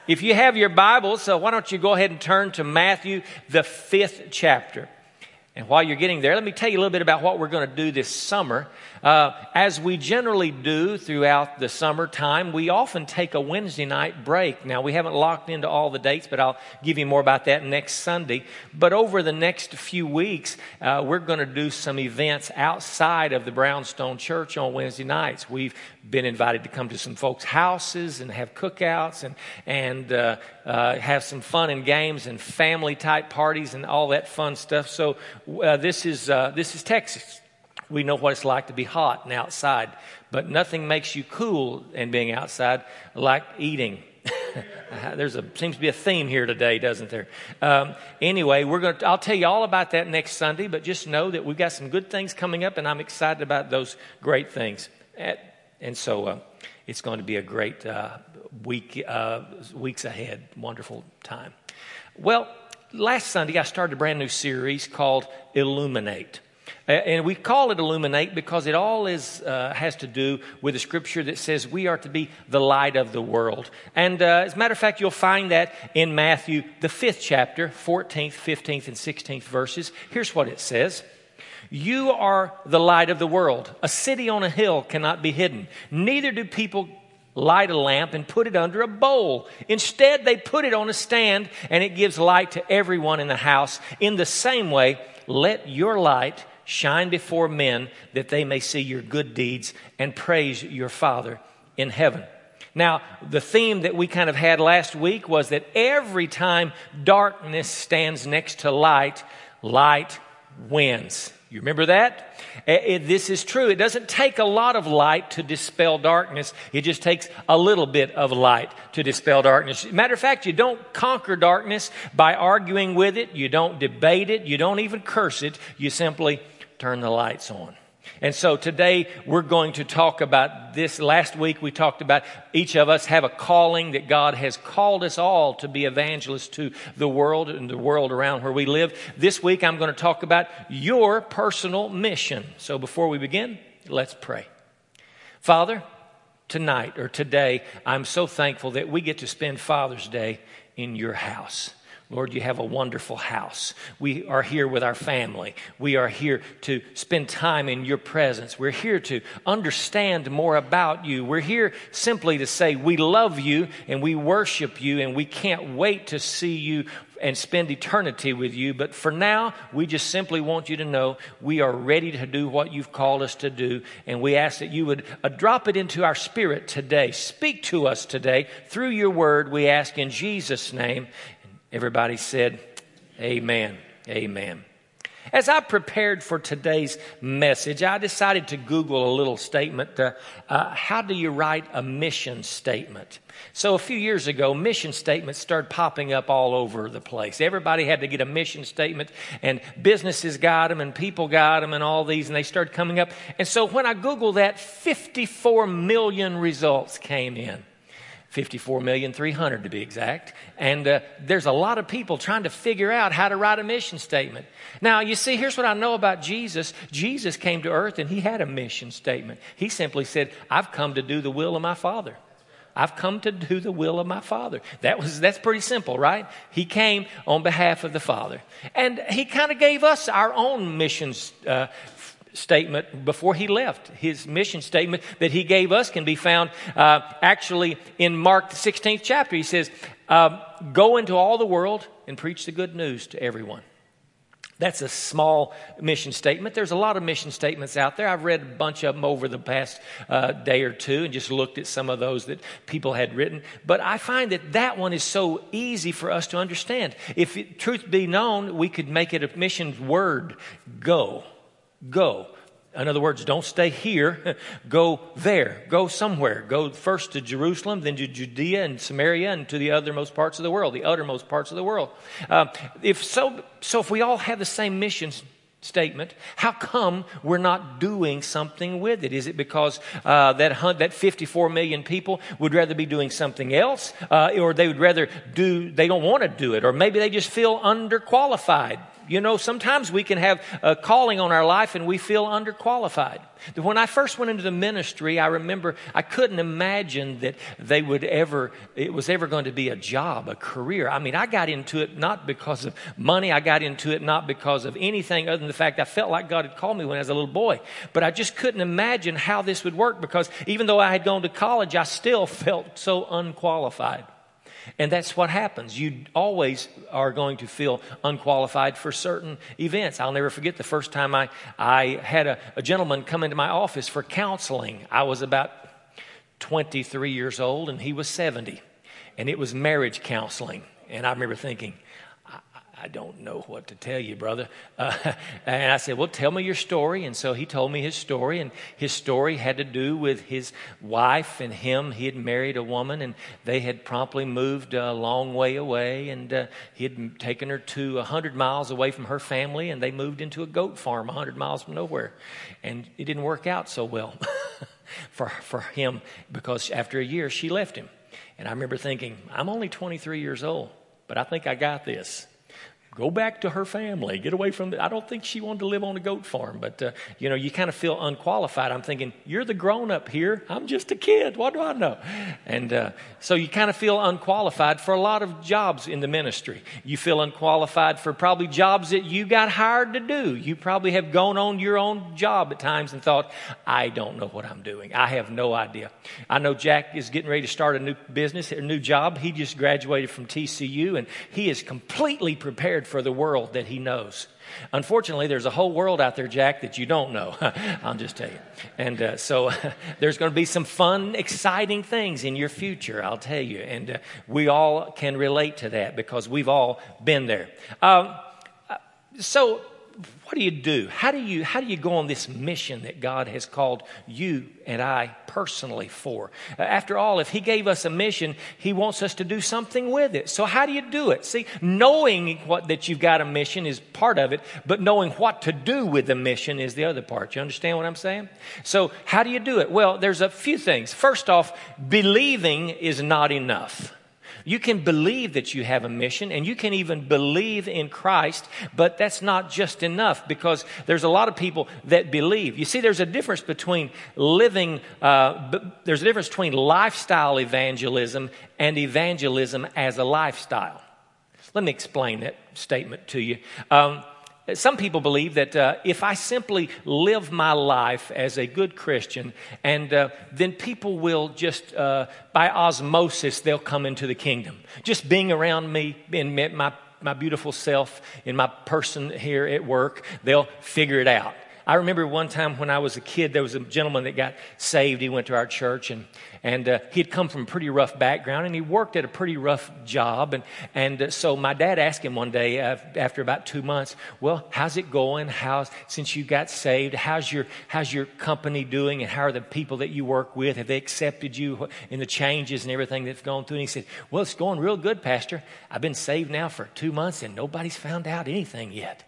If you have your Bibles, why don't you go ahead and turn to Matthew, the 5th chapter. And while you're getting there, let me tell you a little bit about what we're going to do this summer. As we generally do throughout the summertime, we often take a Wednesday night break. Now, we haven't locked into all the dates, but I'll give you more about that next Sunday. But over the next few weeks, we're going to do some events outside of the Brownstone Church on Wednesday nights. We've been invited to come to some folks' houses and have cookouts and have some fun and games and family-type parties and all that fun stuff. So this is Texas. We know what it's like to be hot and outside, but nothing makes you cool and being outside like eating. Seems to be a theme here today, doesn't there? Anyway, I'll tell you all about that next Sunday, but just know that we've got some good things coming up, and I'm excited about those great things. And so it's going to be a great weeks ahead. Wonderful time. Well, last Sunday I started a brand new series called Illuminate. And we call it Illuminate because it all has to do with the scripture that says we are to be the light of the world. And as a matter of fact, you'll find that in Matthew, the 5th chapter, 14th, 15th, and 16th verses. Here's what it says. You are the light of the world. A city on a hill cannot be hidden. Neither do people light a lamp and put it under a bowl. Instead, they put it on a stand, and it gives light to everyone in the house. In the same way, let your light shine before men that they may see your good deeds and praise your Father in heaven. Now, the theme that we kind of had last week was that every time darkness stands next to light, light wins. You remember that? This is true. It doesn't take a lot of light to dispel darkness. It just takes a little bit of light to dispel darkness. Matter of fact, you don't conquer darkness by arguing with it. You don't debate it. You don't even curse it. You simply turn the lights on. And so today we're going to talk about this. Last week we talked about each of us have a calling that God has called us all to be evangelists to the world and the world around where we live. This week I'm going to talk about your personal mission. So before we begin, let's pray. Father, tonight or today, I'm so thankful that we get to spend Father's Day in your house. Lord, you have a wonderful house. We are here with our family. We are here to spend time in your presence. We're here to understand more about you. We're here simply to say we love you and we worship you and we can't wait to see you and spend eternity with you. But for now, we just simply want you to know we are ready to do what you've called us to do. And we ask that you would drop it into our spirit today. Speak to us today through your word. We ask in Jesus' name. Everybody said, amen, amen. As I prepared for today's message, I decided to Google a little statement. How do you write a mission statement? So a few years ago, mission statements started popping up all over the place. Everybody had to get a mission statement, and businesses got them, and people got them, and all these, and they started coming up. And so when I Googled that, 54 million results came in. 54,300,000 to be exact. And there's a lot of people trying to figure out how to write a mission statement. Now, you see, here's what I know about Jesus. Jesus came to earth and he had a mission statement. He simply said, I've come to do the will of my Father. I've come to do the will of my Father. That's pretty simple, right? He came on behalf of the Father. And he kind of gave us our own mission statement before he left. His mission statement that he gave us can be found actually in Mark the 16th chapter. He says, go into all the world and preach the good news to everyone. That's a small mission statement. There's a lot of mission statements out there. I've read a bunch of them over the past day or two and just looked at some of those that people had written. But I find that one is so easy for us to understand. If truth be known, we could make it a mission word. Go. Go. In other words, don't stay here. Go there. Go somewhere. Go first to Jerusalem, then to Judea and Samaria, and to the uttermost parts of the world. If we all have the same mission statement, how come we're not doing something with it? Is it because that 54 million people would rather be doing something else, or they don't want to do it, or maybe they just feel underqualified? You know, sometimes we can have a calling on our life and we feel underqualified. When I first went into the ministry, I remember I couldn't imagine that it was ever going to be a job, a career. I mean, I got into it not because of money. I got into it not because of anything other than the fact I felt like God had called me when I was a little boy. But I just couldn't imagine how this would work, because even though I had gone to college, I still felt so unqualified. And that's what happens. You always are going to feel unqualified for certain events. I'll never forget the first time I had a gentleman come into my office for counseling. I was about 23 years old and he was 70. And it was marriage counseling. And I remember thinking, I don't know what to tell you, brother. And I said, well, tell me your story. And so he told me his story. And his story had to do with his wife and him. He had married a woman, and they had promptly moved a long way away. And he had taken her to 100 miles away from her family, and they moved into a goat farm 100 miles from nowhere. And it didn't work out so well for him, because after a year, she left him. And I remember thinking, I'm only 23 years old, but I think I got this. Go back to her family. Get away from I don't think she wanted to live on a goat farm. But, you kind of feel unqualified. I'm thinking, you're the grown-up here. I'm just a kid. What do I know? And so you kind of feel unqualified for a lot of jobs in the ministry. You feel unqualified for probably jobs that you got hired to do. You probably have gone on your own job at times and thought, I don't know what I'm doing. I have no idea. I know Jack is getting ready to start a new business, a new job. He just graduated from TCU, and he is completely prepared for the world that he knows. Unfortunately, there's a whole world out there, Jack, that you don't know. I'll just tell you. And so there's going to be some fun, exciting things in your future, I'll tell you. And we all can relate to that because we've all been there. So what do? How do you go on this mission that God has called you and I personally for? After all, if he gave us a mission, he wants us to do something with it. So how do you do it? See, knowing that you've got a mission is part of it, but knowing what to do with the mission is the other part. You understand what I'm saying? So how do you do it? Well, there's a few things. First off, believing is not enough. You can believe that you have a mission, and you can even believe in Christ, but that's not just enough, because there's a lot of people that believe. You see, there's a difference between there's a difference between lifestyle evangelism and evangelism as a lifestyle. Let me explain that statement to you. Some people believe that if I simply live my life as a good Christian, and then people will just, by osmosis, they'll come into the kingdom. Just being around me and my beautiful self and my person here at work, they'll figure it out. I remember one time when I was a kid, there was a gentleman that got saved. He went to our church, and he had come from a pretty rough background, and he worked at a pretty rough job. And so my dad asked him one day after about 2 months, well, how's it going? Since you got saved, how's your company doing, and how are the people that you work with? Have they accepted you in the changes and everything that's gone through? And he said, well, it's going real good, Pastor. I've been saved now for 2 months, and nobody's found out anything yet.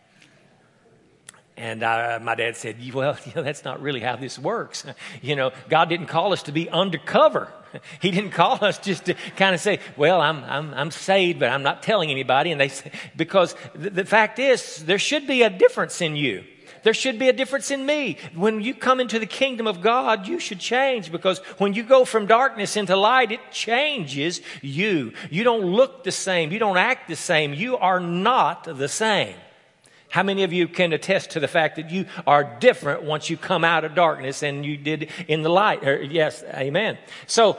And my dad said, well, that's not really how this works. God didn't call us to be undercover. He didn't call us just to kind of say, well, I'm saved, but I'm not telling anybody. And because the fact is, there should be a difference in you. There should be a difference in me. When you come into the kingdom of God, you should change, because when you go from darkness into light, it changes you. You don't look the same. You don't act the same. You are not the same. How many of you can attest to the fact that you are different once you come out of darkness than you did in the light? Yes, amen. So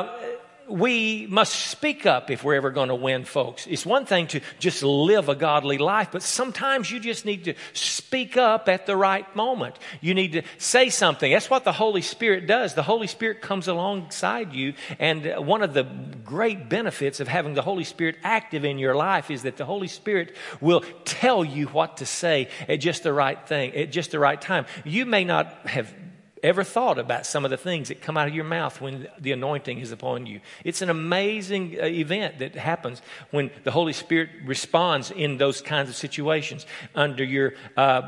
we must speak up if we're ever going to win folks. It's one thing to just live a godly life, but sometimes you just need to speak up at the right moment. You need to say something. That's what the Holy Spirit does. The Holy Spirit comes alongside you, and one of the great benefits of having the Holy Spirit active in your life is that the Holy Spirit will tell you what to say at just the right thing, at just the right time. You may not have ever thought about some of the things that come out of your mouth when the anointing is upon you. It's an amazing event that happens when the Holy Spirit responds in those kinds of situations under your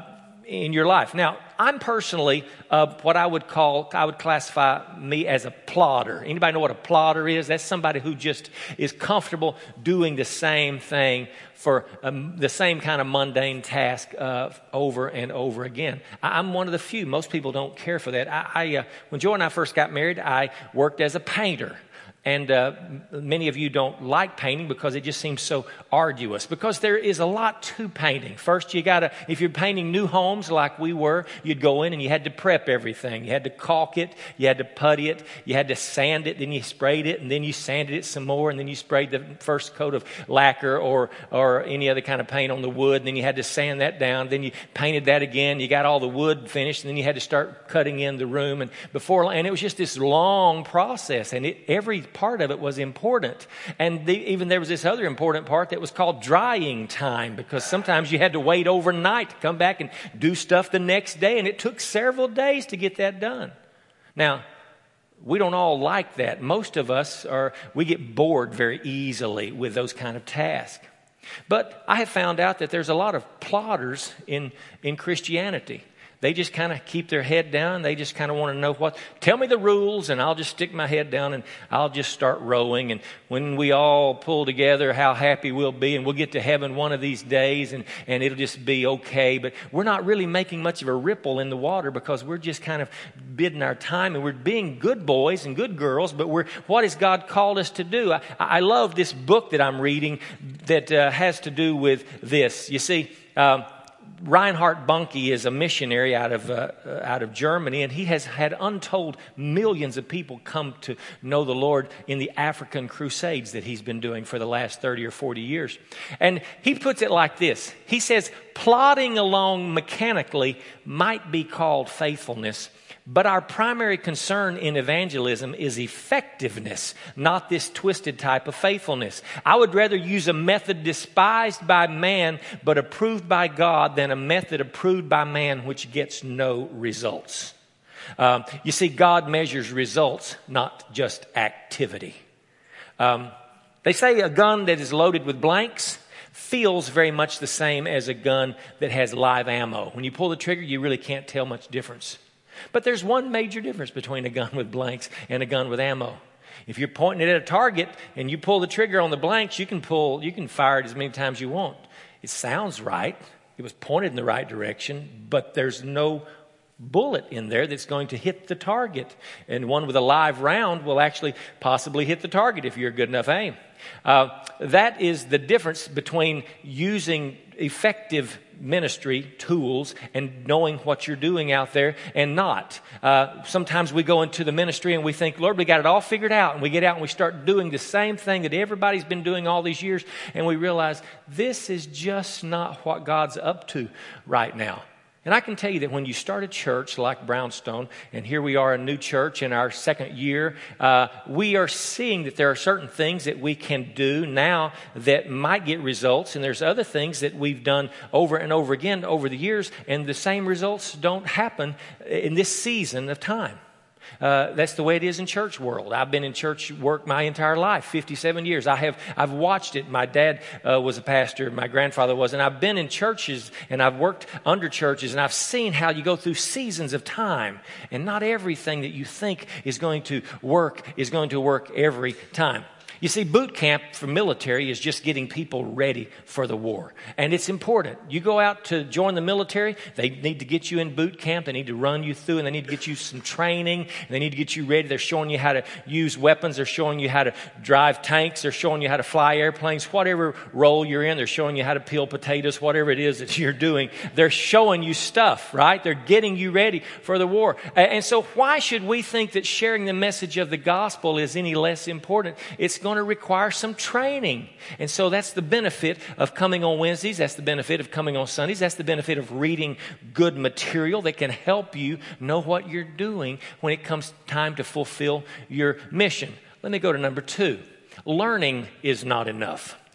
in your life. Now, I'm personally what I would classify me as a plodder. Anybody know what a plodder is? That's somebody who just is comfortable doing the same thing for the same kind of mundane task over and over again. I'm one of the few. Most people don't care for that. When Joy and I first got married, I worked as a painter. And many of you don't like painting because it just seems so arduous, because there is a lot to painting. First, if you're painting new homes like we were, you'd go in and you had to prep everything. You had to caulk it, you had to putty it, you had to sand it, then you sprayed it, and then you sanded it some more, and then you sprayed the first coat of lacquer or any other kind of paint on the wood, and then you had to sand that down, then you painted that again, you got all the wood finished, and then you had to start cutting in the room. And it was just this long process, and every part of it was important. And even there was this other important part that was called drying time, because sometimes you had to wait overnight to come back and do stuff the next day, and it took several days to get that done. Now, we don't all like that. Most of us we get bored very easily with those kind of tasks. But I have found out that there's a lot of plodders in Christianity. They just kind of keep their head down. They just kind of want to know tell me the rules, and I'll just stick my head down and I'll just start rowing. And when we all pull together, how happy we'll be, and we'll get to heaven one of these days, and it'll just be okay. But we're not really making much of a ripple in the water, because we're just kind of bidding our time, and we're being good boys and good girls, but what has God called us to do? I love this book that I'm reading that has to do with this. You see, Reinhard Bonnke is a missionary out of Germany, and he has had untold millions of people come to know the Lord in the African crusades that he's been doing for the last 30 or 40 years. And he puts it like this. He says, plodding along mechanically might be called faithfulness, but our primary concern in evangelism is effectiveness, not this twisted type of faithfulness. I would rather use a method despised by man but approved by God than a method approved by man which gets no results. You see, God measures results, not just activity. They say a gun that is loaded with blanks feels very much the same as a gun that has live ammo. When you pull the trigger, you really can't tell much difference. But there's one major difference between a gun with blanks and a gun with ammo. If you're pointing it at a target and you pull the trigger on the blanks, you can fire it as many times as you want. It sounds right. It was pointed in the right direction, but there's no bullet in there that's going to hit the target. And one with a live round will actually possibly hit the target if you're good enough aim. That is the difference between using effective ministry tools and knowing what you're doing out there and not. Sometimes we go into the ministry and we think, Lord, we got it all figured out. And we get out and we start doing the same thing that everybody's been doing all these years. And we realize this is just not what God's up to right now. And I can tell you that when you start a church like Brownstone, and here we are, a new church in our second year, we are seeing that there are certain things that we can do now that might get results, and there's other things that we've done over and over again over the years, and the same results don't happen in this season of time. That's the way it is in church world. I've been in church work my entire life, 57 years. I've watched it. My dad was a pastor. My grandfather was. And I've been in churches and I've worked under churches, and I've seen how you go through seasons of time. And not everything that you think is going to work every time. You see, boot camp for military is just getting people ready for the war. And it's important. You go out to join the military, they need to get you in boot camp. They need to run you through, and they need to get you some training. And they need to get you ready. They're showing you how to use weapons. They're showing you how to drive tanks. They're showing you how to fly airplanes. Whatever role you're in, they're showing you how to peel potatoes. Whatever it is that you're doing, they're showing you stuff, right? They're getting you ready for the war. And so why should we think that sharing the message of the gospel is any less important? It's going to require some training. And so that's the benefit of coming on Wednesdays. That's the benefit of coming on Sundays. That's the benefit of reading good material that can help you know what you're doing when it comes time to fulfill your mission. Let me go to number 2. Learning is not enough.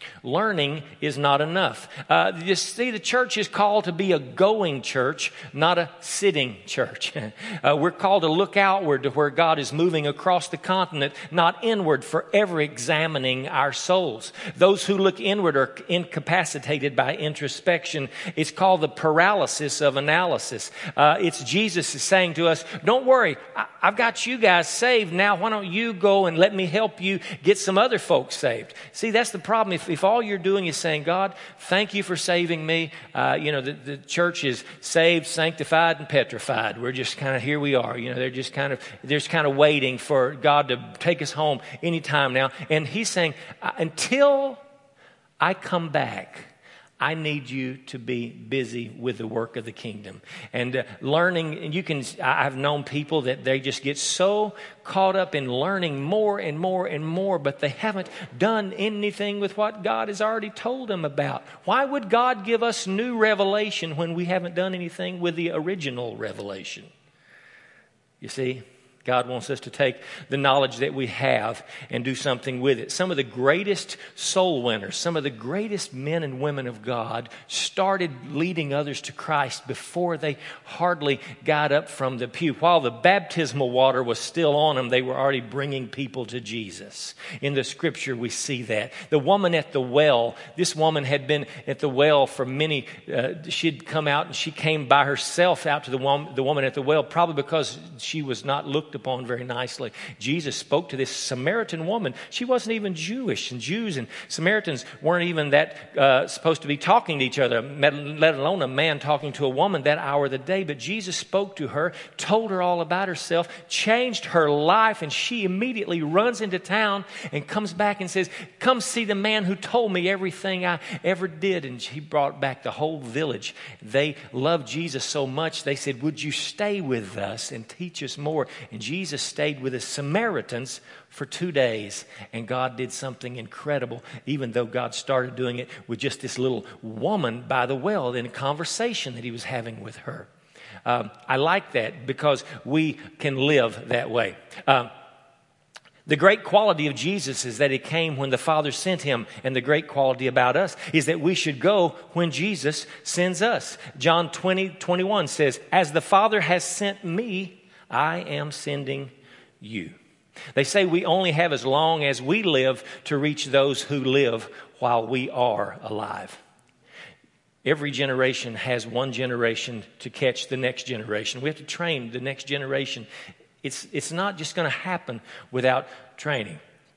Learning is not enough. You see, the church is called to be a going church, not a sitting church. We're called to look outward to where God is moving across the continent, not inward, forever examining our souls. Those who look inward are incapacitated by introspection. It's called the paralysis of analysis. It's Jesus is saying to us, don't worry, I've got you guys saved. Now, why don't you go and let me help you get some other folks saved? See, that's the problem. If all you're doing is saying, God, thank you for saving me. The church is saved, sanctified, and petrified. We're just kind of, here we are. They're just kind of waiting for God to take us home anytime now. And he's saying, until I come back, I need you to be busy with the work of the kingdom and learning. And I've known people that they just get so caught up in learning more and more and more, but they haven't done anything with what God has already told them about. Why would God give us new revelation when we haven't done anything with the original revelation? You see? God wants us to take the knowledge that we have and do something with it. Some of the greatest soul winners, some of the greatest men and women of God started leading others to Christ before they hardly got up from the pew. While the baptismal water was still on them, they were already bringing people to Jesus. In the scripture, we see that. The woman at the well, this woman had been at the well for she'd come out and she came by herself out to the woman at the well, probably because she was not looked upon very nicely. Jesus spoke to this Samaritan woman. She wasn't even Jewish, and Jews and Samaritans weren't even that supposed to be talking to each other, let alone a man talking to a woman that hour of the day. But Jesus spoke to her, told her all about herself, changed her life, and she immediately runs into town and comes back and says, come see the man who told me everything I ever did. And she brought back the whole village. They loved Jesus so much, they said, would you stay with us and teach us more? And Jesus stayed with the Samaritans for 2 days, and God did something incredible, even though God started doing it with just this little woman by the well in a conversation that he was having with her. I like that because we can live that way. The great quality of Jesus is that he came when the Father sent him, and the great quality about us is that we should go when Jesus sends us. John 20:21 says, as the Father has sent me, I am sending you. They say we only have as long as we live to reach those who live while we are alive. Every generation has one generation to catch the next generation. We have to train the next generation. It's not just going to happen without training.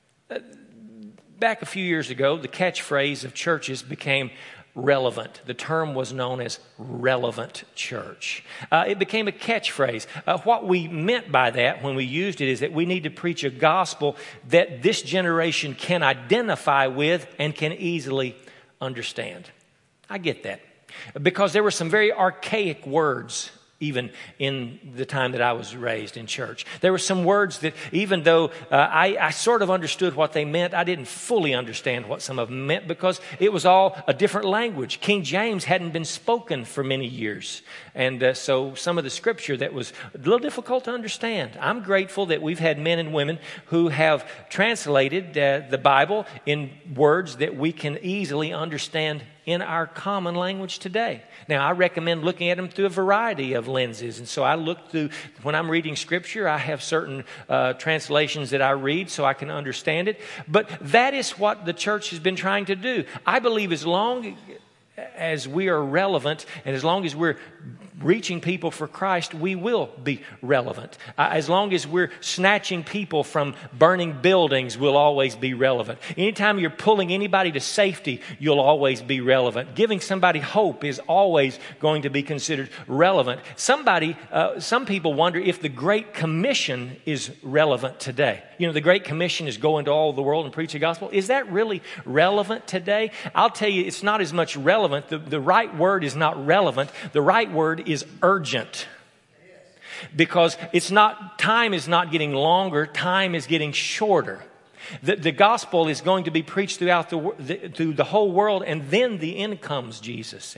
Back a few years ago, the catchphrase of churches became relevant. The term was known as relevant church. It became a catchphrase. What we meant by that when we used it is that we need to preach a gospel that this generation can identify with and can easily understand. I get that. Because there were some very archaic words even in the time that I was raised in church. There were some words that even though I sort of understood what they meant, I didn't fully understand what some of them meant because it was all a different language. King James hadn't been spoken for many years. And so some of the scripture that was a little difficult to understand. I'm grateful that we've had men and women who have translated the Bible in words that we can easily understand in our common language today. Now, I recommend looking at them through a variety of lenses. And so I look through, when I'm reading scripture, I have certain translations that I read so I can understand it. But that is what the church has been trying to do. I believe as long as we are relevant and as long as we're reaching people for Christ, we will be relevant. As long as we're snatching people from burning buildings, we'll always be relevant. Anytime you're pulling anybody to safety, you'll always be relevant. Giving somebody hope is always going to be considered relevant. Some people wonder if the Great Commission is relevant today. You know, the Great Commission is go into all the world and preach the gospel. Is that really relevant today? I'll tell you, it's not as much relevant. The right word is not relevant. The right word is urgent. Because time is not getting longer, time is getting shorter. The gospel is going to be preached throughout through the whole world, and then the end comes, Jesus said.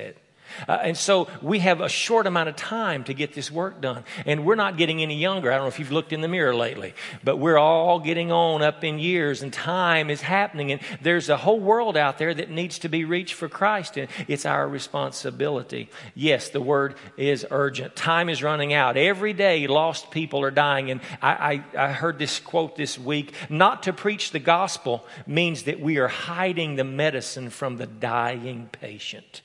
And so we have a short amount of time to get this work done. And we're not getting any younger. I don't know if you've looked in the mirror lately, but we're all getting on up in years, and time is happening. And there's a whole world out there that needs to be reached for Christ, and it's our responsibility. Yes, the word is urgent. Time is running out. Every day, lost people are dying. And I heard this quote this week: not to preach the gospel means that we are hiding the medicine from the dying patient.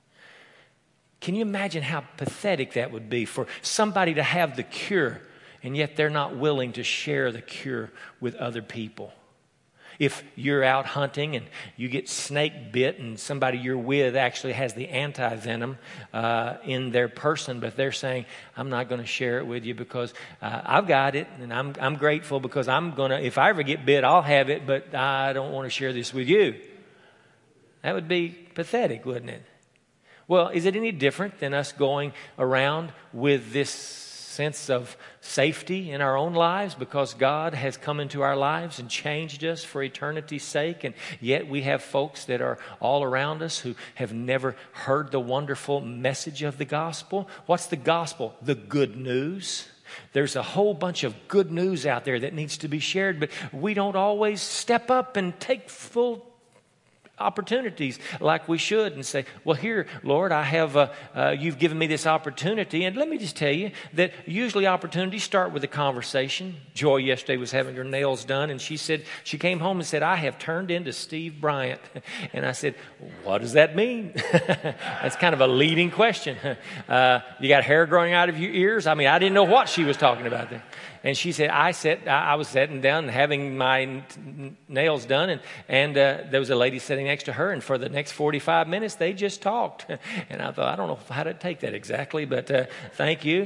Can you imagine how pathetic that would be for somebody to have the cure, and yet they're not willing to share the cure with other people? If you're out hunting and you get snake bit and somebody you're with actually has the anti-venom in their person, but they're saying, I'm not going to share it with you because I've got it, and I'm grateful because I'm going to, if I ever get bit, I'll have it, but I don't want to share this with you. That would be pathetic, wouldn't it? Well, is it any different than us going around with this sense of safety in our own lives because God has come into our lives and changed us for eternity's sake, and yet we have folks that are all around us who have never heard the wonderful message of the gospel? What's the gospel? The good news. There's a whole bunch of good news out there that needs to be shared, but we don't always step up and take full opportunities like we should and say, well, here, Lord, I have, you've given me this opportunity. And let me just tell you that usually opportunities start with a conversation. Joy yesterday was having her nails done, and she came home and said, I have turned into Steve Bryant. And I said, what does that mean? That's kind of a leading question. You got hair growing out of your ears? I mean, I didn't know what she was talking about there. And she said, I was sitting down and having my nails done, and there was a lady sitting next to her, and for the next 45 minutes, they just talked. And I thought, I don't know how to take that exactly, but thank you.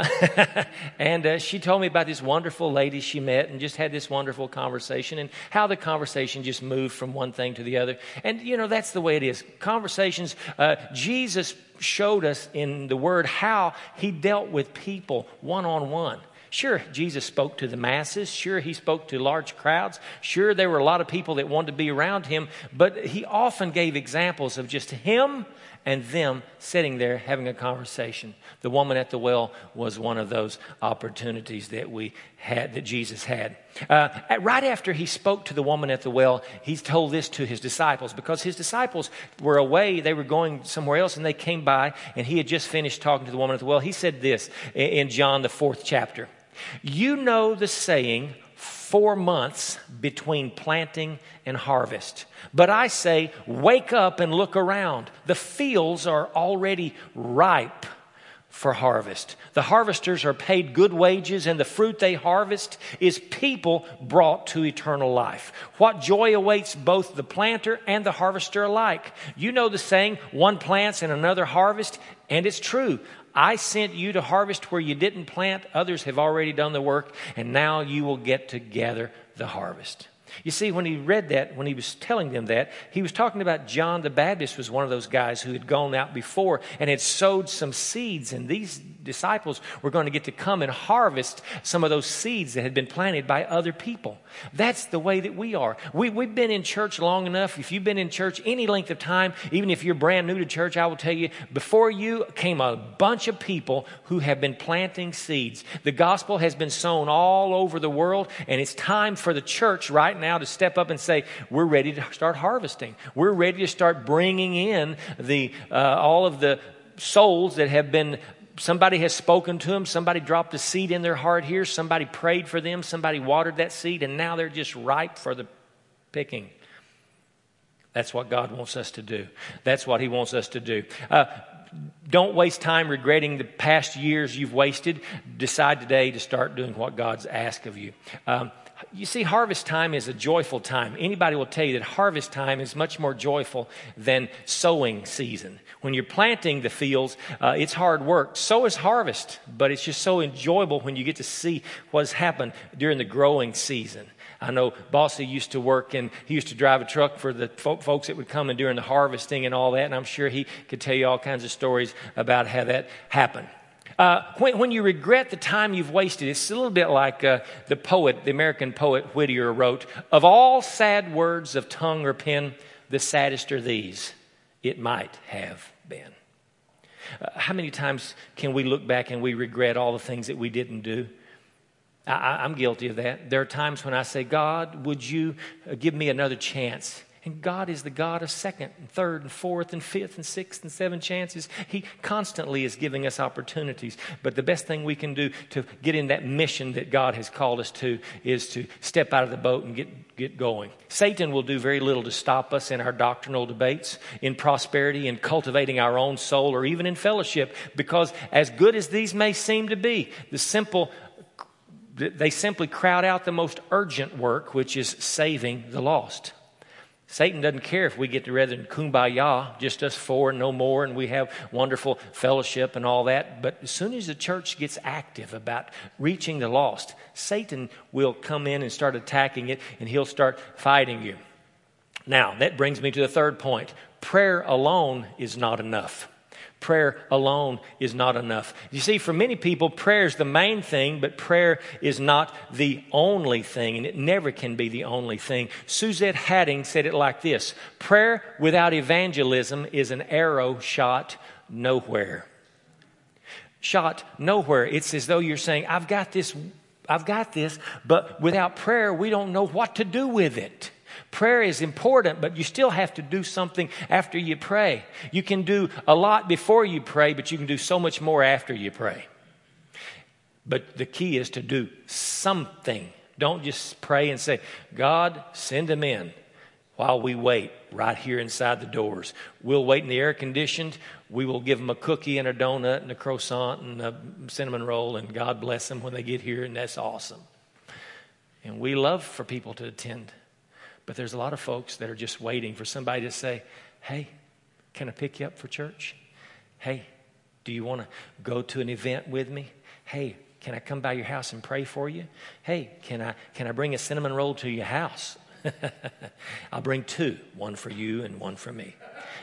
And she told me about this wonderful lady she met and just had this wonderful conversation, and how the conversation just moved from one thing to the other. And, that's the way it is. Conversations, Jesus showed us in the Word how He dealt with people one-on-one. Sure, Jesus spoke to the masses. Sure, He spoke to large crowds. Sure, there were a lot of people that wanted to be around Him. But He often gave examples of just Him and them sitting there having a conversation. The woman at the well was one of those opportunities that we had, that Jesus had. Right after He spoke to the woman at the well, He told this to His disciples, because His disciples were away. They were going somewhere else, and they came by, and He had just finished talking to the woman at the well. He said this in John, the 4th chapter. You know the saying, 4 months between planting and harvest. But I say, wake up and look around. The fields are already ripe for harvest. The harvesters are paid good wages, and the fruit they harvest is people brought to eternal life. What joy awaits both the planter and the harvester alike. You know the saying, one plants and another harvests, and it's true. I sent you to harvest where you didn't plant. Others have already done the work, and now you will get to gather the harvest. You see, when he read that, when he was telling them that, he was talking about John the Baptist was one of those guys who had gone out before and had sowed some seeds, and these disciples were going to get to come and harvest some of those seeds that had been planted by other people. That's the way that we are. We've been in church long enough. If you've been in church any length of time, even if you're brand new to church, I will tell you, before you came a bunch of people who have been planting seeds. The gospel has been sown all over the world, and it's time for the church right now to step up and say, we're ready to start harvesting. We're ready to start bringing in the all of the souls that have been, somebody has spoken to them, somebody dropped a seed in their heart here, somebody prayed for them, somebody watered that seed, and now they're just ripe for the picking. That's what God wants us to do. That's what He wants us to do. Don't waste time regretting the past years you've wasted. Decide today to start doing what God's asked of you. You see, harvest time is a joyful time. Anybody will tell you that harvest time is much more joyful than sowing season. When you're planting the fields, it's hard work. So is harvest, but it's just so enjoyable when you get to see what's happened during the growing season. I know Bossy used to work, and he used to drive a truck for the folks that would come in during the harvesting and all that, and I'm sure he could tell you all kinds of stories about how that happened. When you regret the time you've wasted, it's a little bit like the American poet Whittier wrote, of all sad words of tongue or pen, the saddest are these, it might have been. How many times can we look back and we regret all the things that we didn't do? I'm guilty of that. There are times when I say, God, would you give me another chance? And God is the God of second and third and fourth and fifth and sixth and seventh chances. He constantly is giving us opportunities. But the best thing we can do to get in that mission that God has called us to is to step out of the boat and get going. Satan will do very little to stop us in our doctrinal debates, in prosperity, in cultivating our own soul, or even in fellowship. Because as good as these may seem to be, they simply crowd out the most urgent work, which is saving the lost. Satan doesn't care if we get together in kumbaya, just us four and no more, and we have wonderful fellowship and all that. But as soon as the church gets active about reaching the lost, Satan will come in and start attacking it, and he'll start fighting you. Now, that brings me to the third point. Prayer alone is not enough. Prayer alone is not enough. You see, for many people, prayer is the main thing, but prayer is not the only thing, and it never can be the only thing. Suzette Hatting said it like this: prayer without evangelism is an arrow shot nowhere. Shot nowhere. It's as though you're saying, I've got this, but without prayer, we don't know what to do with it. Prayer is important, but you still have to do something after you pray. You can do a lot before you pray, but you can do so much more after you pray. But the key is to do something. Don't just pray and say, God, send them in while we wait right here inside the doors. We'll wait in the air conditioned. We will give them a cookie and a donut and a croissant and a cinnamon roll, and God bless them when they get here, and that's awesome. And we love for people to attend. But there's a lot of folks that are just waiting for somebody to say, hey, can I pick you up for church? Hey, do you want to go to an event with me? Hey, can I come by your house and pray for you? Hey, can I bring a cinnamon roll to your house? I'll bring two, one for you and one for me.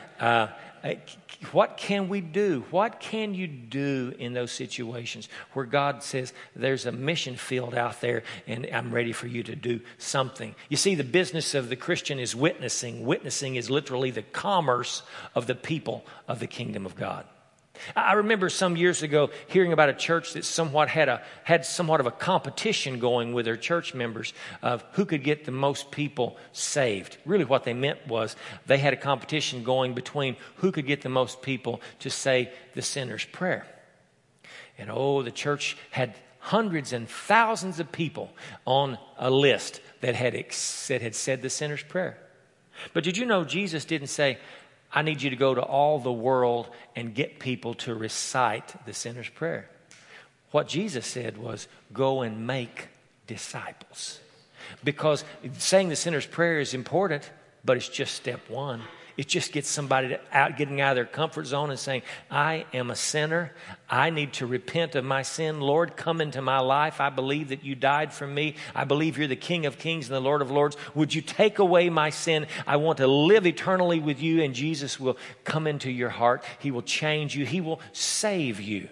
What can we do? What can you do in those situations where God says there's a mission field out there and I'm ready for you to do something? You see, the business of the Christian is witnessing. Witnessing is literally the commerce of the people of the kingdom of God. I remember some years ago hearing about a church that had somewhat of a competition going with their church members of who could get the most people saved. Really what they meant was they had a competition going between who could get the most people to say the sinner's prayer. And the church had hundreds and thousands of people on a list that had said the sinner's prayer. But did you know Jesus didn't say, I need you to go to all the world and get people to recite the sinner's prayer. What Jesus said was, go and make disciples. Because saying the sinner's prayer is important, but it's just step one. It just gets somebody getting out of their comfort zone and saying, I am a sinner. I need to repent of my sin. Lord, come into my life. I believe that you died for me. I believe you're the King of Kings and the Lord of Lords. Would you take away my sin? I want to live eternally with you, and Jesus will come into your heart. He will change you. He will save you.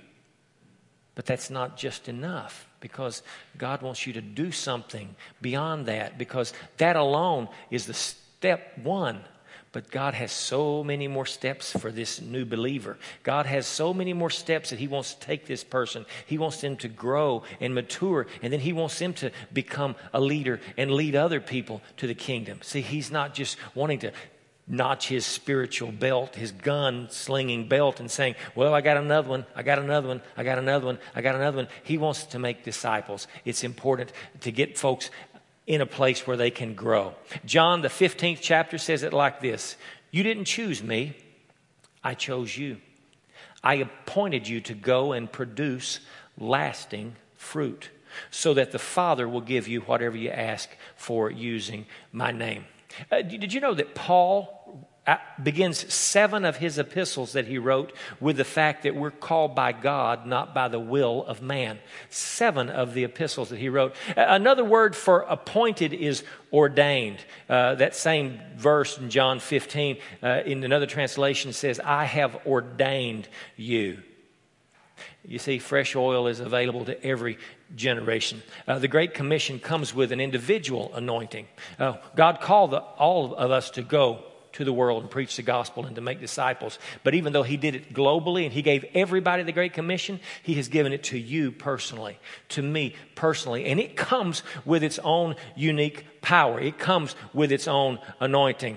But that's not just enough, because God wants you to do something beyond that, because that alone is the step one. But God has so many more steps for this new believer. God has so many more steps that he wants to take this person. He wants them to grow and mature, and then he wants them to become a leader and lead other people to the kingdom. See, he's not just wanting to notch his spiritual belt, his gun-slinging belt, and saying, well, I got another one, I got another one, I got another one, I got another one. He wants to make disciples. It's important to get folks in a place where they can grow. John, the 15th chapter, says it like this: you didn't choose me, I chose you. I appointed you to go and produce lasting fruit, so that the Father will give you whatever you ask for using my name. Did you know that Paul begins 7 of his epistles that he wrote with the fact that we're called by God, not by the will of man? 7 of the epistles that he wrote. Another word for appointed is ordained. That same verse in John 15, in another translation, says, I have ordained you. You see, fresh oil is available to every generation. The Great Commission comes with an individual anointing. God called all of us to go to the world and preach the gospel and to make disciples. But even though he did it globally and he gave everybody the Great Commission, he has given it to you personally, to me personally. And it comes with its own unique power. It comes with its own anointing.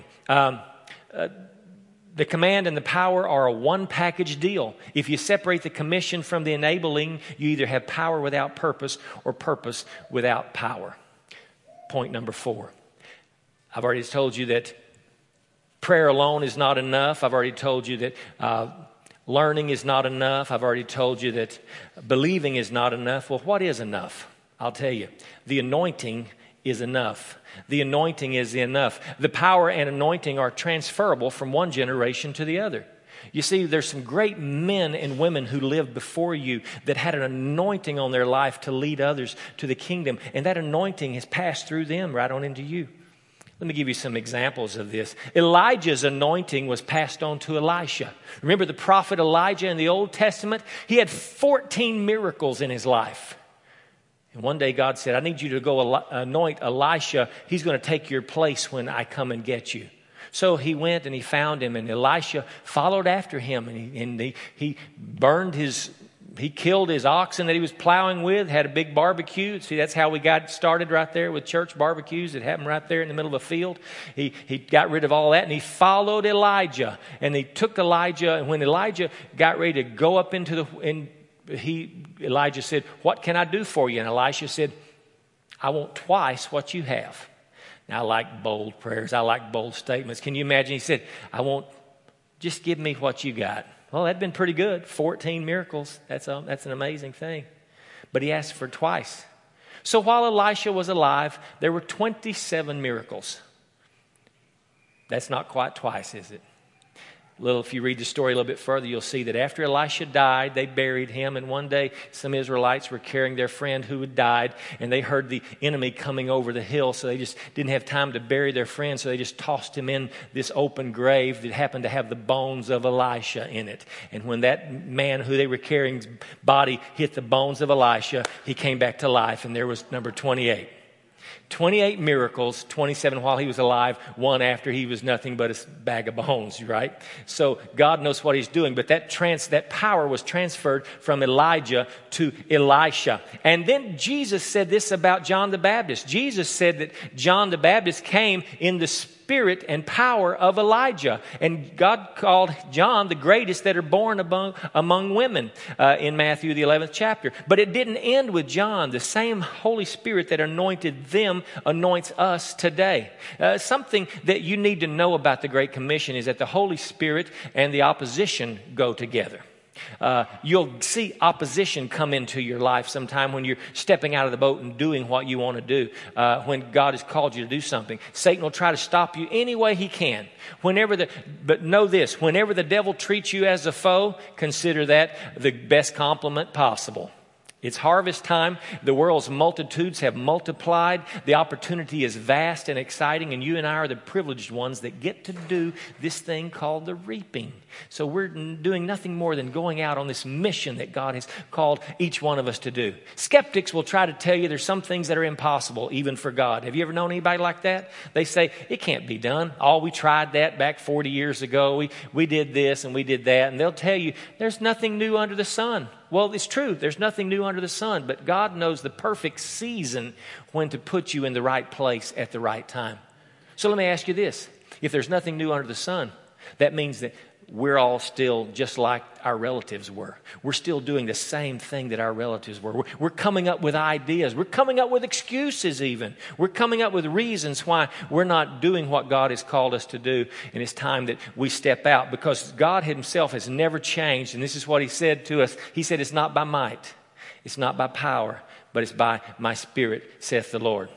The command and the power are a one-package deal. If you separate the commission from the enabling, you either have power without purpose or purpose without power. Point number 4. I've already told you that prayer alone is not enough. I've already told you that learning is not enough. I've already told you that believing is not enough. Well, what is enough? I'll tell you. The anointing is enough. The anointing is enough. The power and anointing are transferable from one generation to the other. You see, there's some great men and women who lived before you that had an anointing on their life to lead others to the kingdom. And that anointing has passed through them right on into you. Let me give you some examples of this. Elijah's anointing was passed on to Elisha. Remember the prophet Elijah in the Old Testament? He had 14 miracles in his life. And one day God said, I need you to go anoint Elisha. He's going to take your place when I come and get you. So he went and he found him, and Elisha followed after him, and he killed his oxen that he was plowing with, had a big barbecue. See, that's how we got started right there with church barbecues. It happened right there in the middle of a field. He got rid of all that, and he followed Elijah. And he took Elijah, and when Elijah got ready to go up into Elijah said, what can I do for you? And Elisha said, I want twice what you have. Now, I like bold prayers. I like bold statements. Can you imagine? He said, just give me what you got. Well, that'd been pretty good. 14 miracles. That's an amazing thing. But he asked for twice. So while Elisha was alive, there were 27 miracles. That's not quite twice, is it? If you read the story a little bit further, you'll see that after Elisha died, they buried him. And one day, some Israelites were carrying their friend who had died, and they heard the enemy coming over the hill. So they just didn't have time to bury their friend. So they just tossed him in this open grave that happened to have the bones of Elisha in it. And when that man who they were carrying's body hit the bones of Elisha, he came back to life. And there was number 28. 28 miracles, 27 while he was alive, 1 after he was nothing but a bag of bones, right? So God knows what he's doing, but that power was transferred from Elijah to Elisha. And then Jesus said this about John the Baptist. Jesus said that John the Baptist came in the spirit and power of Elijah. And God called John the greatest that are born among women in Matthew the 11th chapter. But it didn't end with John. The same Holy Spirit that anointed them anoints us today. Something that you need to know about the Great Commission is that the Holy Spirit and the opposition go together. You'll see opposition come into your life sometime when you're stepping out of the boat and doing what you want to do. When God has called you to do something, Satan will try to stop you any way he can. But know this: whenever the devil treats you as a foe, consider that the best compliment possible. It's harvest time. The world's multitudes have multiplied. The opportunity is vast and exciting, and you and I are the privileged ones that get to do this thing called the reaping. So we're doing nothing more than going out on this mission that God has called each one of us to do. Skeptics will try to tell you there's some things that are impossible, even for God. Have you ever known anybody like that? They say, it can't be done. We tried that back 40 years ago. We did this and we did that. And they'll tell you, there's nothing new under the sun. Well, it's true. There's nothing new under the sun, but God knows the perfect season when to put you in the right place at the right time. So let me ask you this. If there's nothing new under the sun, that means that we're all still just like our relatives were. We're still doing the same thing that our relatives were. We're coming up with ideas. We're coming up with excuses even. We're coming up with reasons why we're not doing what God has called us to do. And it's time that we step out, because God himself has never changed. And this is what he said to us. He said, it's not by might, it's not by power, but it's by my Spirit, saith the Lord.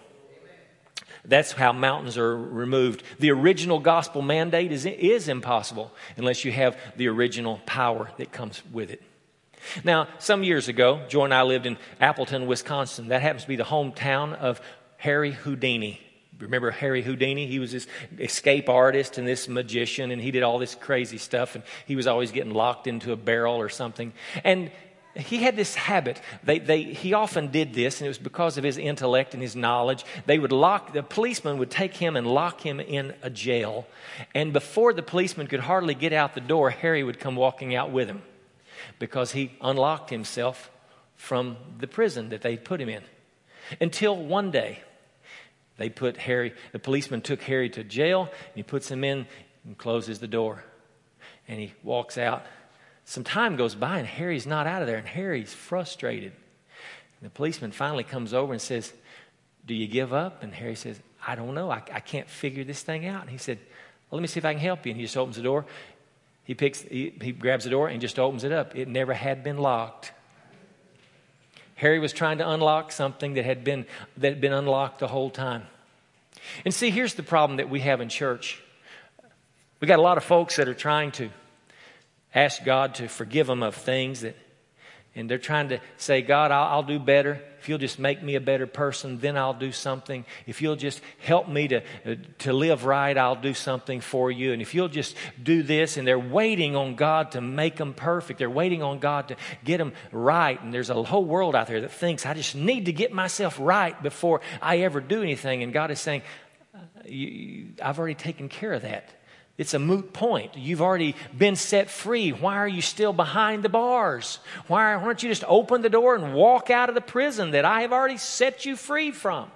That's how mountains are removed. The original gospel mandate is impossible unless you have the original power that comes with it. Now, some years ago, Joy and I lived in Appleton, Wisconsin. That happens to be the hometown of Harry Houdini. Remember Harry Houdini? He was this escape artist and this magician, and he did all this crazy stuff, and he was always getting locked into a barrel or something. And he had this habit. He often did this, and it was because of his intellect and his knowledge. The policeman would take him and lock him in a jail. And before the policeman could hardly get out the door, Harry would come walking out with him because he unlocked himself from the prison that they put him in. Until one day, the policeman took Harry to jail, and he puts him in and closes the door. And he walks out. Some time goes by and Harry's not out of there, and Harry's frustrated. And the policeman finally comes over and says, "Do you give up?" And Harry says, "I don't know. I can't figure this thing out." And he said, "Well, let me see if I can help you." And he just opens the door. He grabs the door and just opens it up. It never had been locked. Harry was trying to unlock something that had been unlocked the whole time. And see, here's the problem that we have in church. We got a lot of folks that are trying to ask God to forgive them of things and they're trying to say, "God, I'll do better. If you'll just make me a better person, then I'll do something. If you'll just help me to live right, I'll do something for you. And if you'll just do this," and they're waiting on God to make them perfect. They're waiting on God to get them right. And there's a whole world out there that thinks, "I just need to get myself right before I ever do anything." And God is saying, "I've already taken care of that. It's a moot point. You've already been set free. Why are you still behind the bars? Why don't you just open the door and walk out of the prison that I have already set you free from?"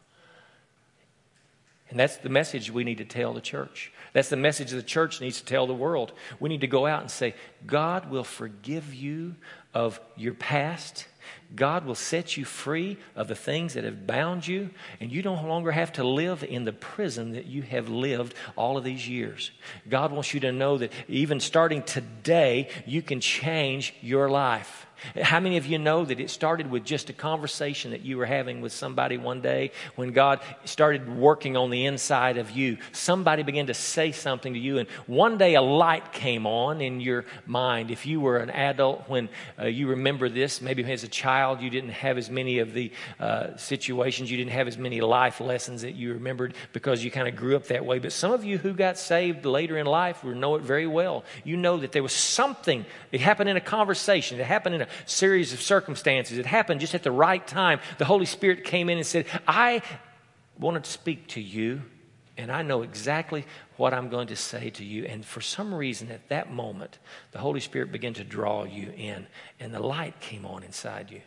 And that's the message we need to tell the church. That's the message the church needs to tell the world. We need to go out and say, God will forgive you of your past. God will set you free of the things that have bound you, and you no longer have to live in the prison that you have lived all of these years. God wants you to know that even starting today, you can change your life. How many of you know that it started with just a conversation that you were having with somebody one day when God started working on the inside of you? Somebody began to say something to you, and one day a light came on in your mind. If you were an adult when you remember this, maybe as a child you didn't have as many of the situations, you didn't have as many life lessons that you remembered because you kind of grew up that way. But some of you who got saved later in life will know it very well. You know that there was something, it happened in a conversation, it happened in a series of circumstances. It happened just at the right time. The Holy Spirit came in and said, "I wanted to speak to you, and I know exactly what I'm going to say to you." And for some reason at that moment, the Holy Spirit began to draw you in, and the light came on inside you.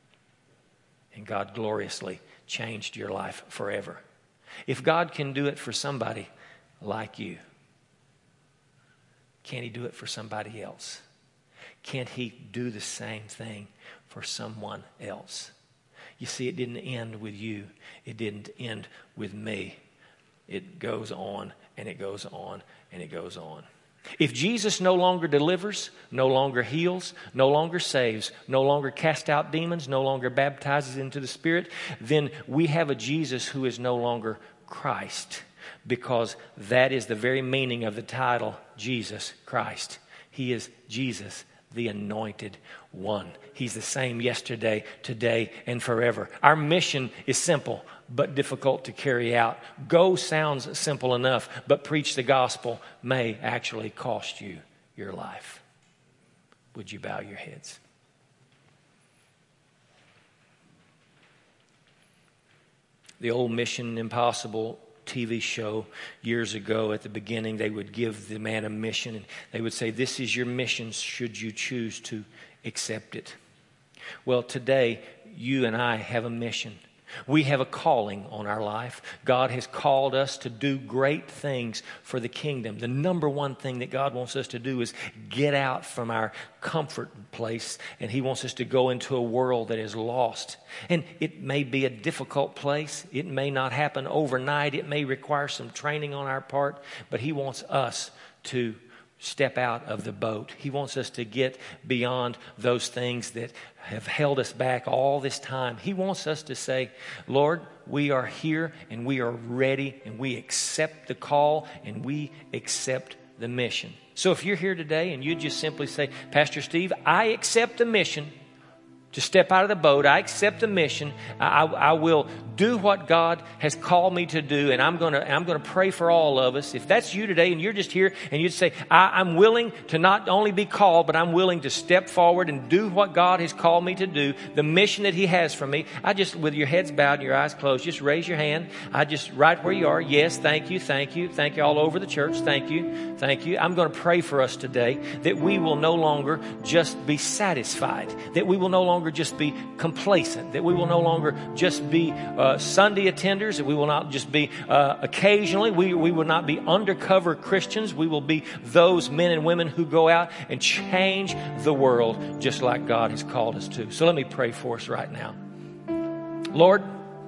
And God gloriously changed your life forever. If God can do it for somebody like you, can He do it for somebody else? Can't He do the same thing for someone else? You see, it didn't end with you. It didn't end with me. It goes on and it goes on and it goes on. If Jesus no longer delivers, no longer heals, no longer saves, no longer casts out demons, no longer baptizes into the Spirit, then we have a Jesus who is no longer Christ, because that is the very meaning of the title, Jesus Christ. He is Jesus, the Anointed One. He's the same yesterday, today, and forever. Our mission is simple, but difficult to carry out. Go sounds simple enough, but preach the gospel may actually cost you your life. Would you bow your heads? The old Mission Impossible TV show years ago, at the beginning, they would give the man a mission, and they would say, "This is your mission should you choose to accept it." Well, today, you and I have a mission. We have a calling on our life. God has called us to do great things for the kingdom. The number one thing that God wants us to do is get out from our comfort place, and He wants us to go into a world that is lost. And it may be a difficult place. It may not happen overnight. It may require some training on our part, but He wants us to step out of the boat. He wants us to get beyond those things that have held us back all this time. He wants us to say, "Lord, we are here and we are ready and we accept the call and we accept the mission." So if you're here today and you just simply say, "Pastor Steve, I accept the mission. to step out of the boat. I accept the mission. I will do what God has called me to do, and I'm going to pray for all of us. If that's you today and you're just here and you'd say, I'm willing to not only be called, but I'm willing to step forward and do what God has called me to do, the mission that He has for me, with your heads bowed and your eyes closed, just raise your hand. Right where you are. Yes, thank you, thank you. Thank you all over the church. Thank you, thank you. I'm going to pray for us today that we will no longer just be satisfied, that we will no longer just be complacent, that we will no longer just be Sunday attenders, that we will not just be occasionally, we will not be undercover Christians. We will be those men and women who go out and change the world just like God has called us to. So let me pray for us right now. Lord,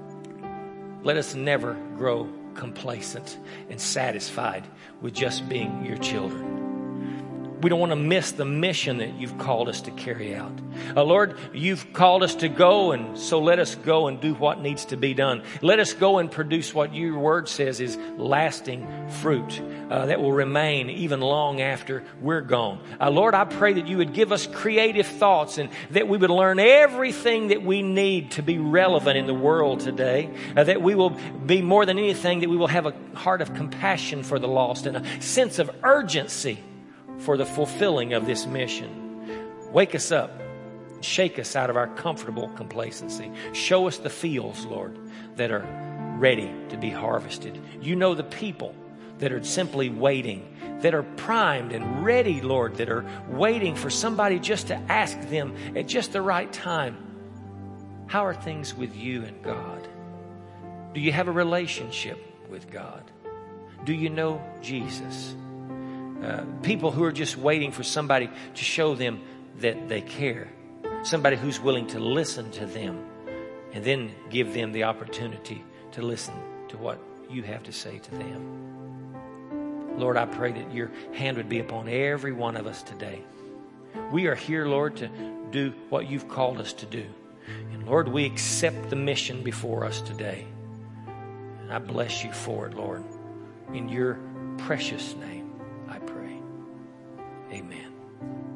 let us never grow complacent and satisfied with just being your children. We don't want to miss the mission that you've called us to carry out. Lord, you've called us to go, and so let us go and do what needs to be done. Let us go and produce what your word says is lasting fruit that will remain even long after we're gone. Lord, I pray that you would give us creative thoughts and that we would learn everything that we need to be relevant in the world today. That we will be more than anything, that we will have a heart of compassion for the lost and a sense of urgency for the fulfilling of this mission. Wake us up. Shake us out of our comfortable complacency. Show us the fields, Lord, that are ready to be harvested. You know the people that are simply waiting, that are primed and ready, Lord, that are waiting for somebody just to ask them at just the right time, how are things with you and God? Do you have a relationship with God? Do you know Jesus? People who are just waiting for somebody to show them that they care. Somebody who's willing to listen to them and then give them the opportunity to listen to what you have to say to them. Lord, I pray that your hand would be upon every one of us today. We are here, Lord, to do what you've called us to do. And Lord, we accept the mission before us today. And I bless you for it, Lord. In your precious name, I pray. Amen.